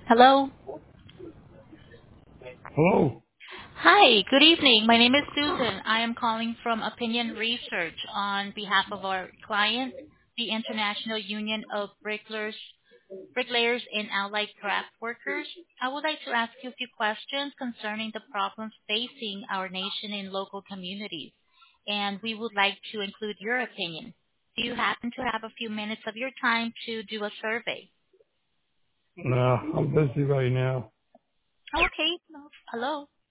Hello. Hello. Hi, good evening. My name is Susan. I am calling from Opinion Research on behalf of our client, the International Union of Bricklayers and Allied Craft Workers. I would like to ask you a few questions concerning the problems facing our nation in local communities, and we would like to include your opinion. Do you happen to have a few minutes of your time to do a survey? No, I'm busy right now. Okay. Hello.